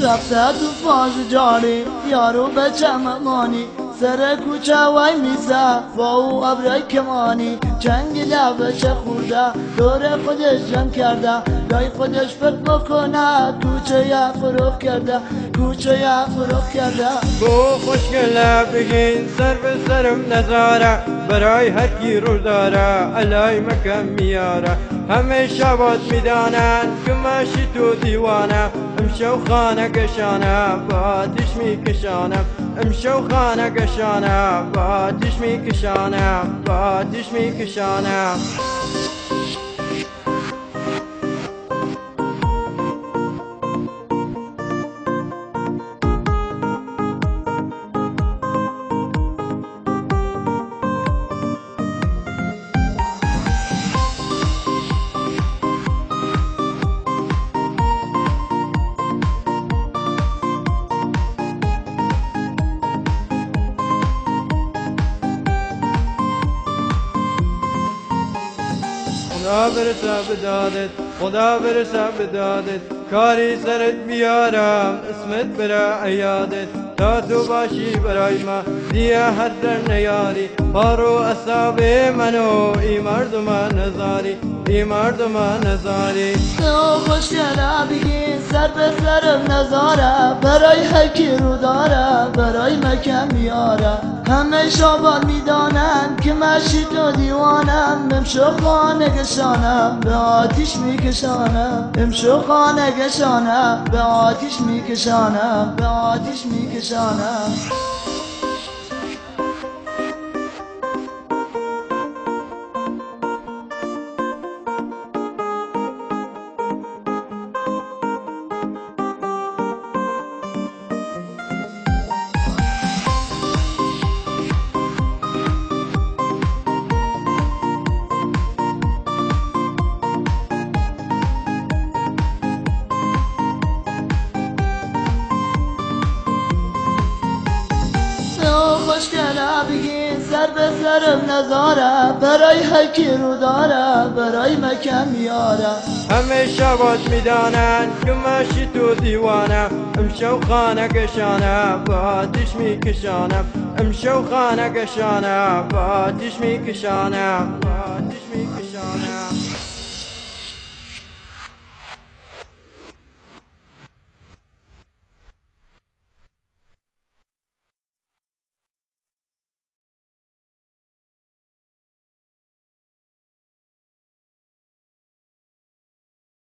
رفته تو فاز جاری یارو بچه ممانی سر کوچه وای میزه با او ابرای کمانی جنگ لبه چه خورده دور خودش جمع کرده لای خودش فکر میکنه کوچه یا فروخ کرده کوچه یا فروخ کرده بو خوشگله بگین سر به سرم نزاره برای هر کی رو داره علای مکم میاره همه شبات میدانن که ماشی تو دیوانه امشو خانه گشانه با آتش میکشانم امشو خانه گشانه با آتش میکشانم با آتش میکشانم خدا برسه به دادت خدا برسه به دادت کاری سرت بیارم اسمت بره عیادت تا تو باشی برای ما دیگه هر در نیاری پارو اصاب منو ای مردم نزاری ای مردم نزاری تو خوشگله بگین سر به سرم نزاره برای هرکی رو داره برای مکم میاره همه شابان میدانن که مشی تو دیوانم امشو خانه گشانم به آتیش میکشانم امشو خانه گشانم به آتیش میکشانم به آتیش میکشانم خوشگله بگین سر به سرم نزاره برای هرکی رو داره برای مکم میاره همه شبات میدانن که ماشی تو دیوانم امشو خانه گشانه با آتش میکشانم امشو خانه گشانه با آتش میکشانم با آتش میکشانم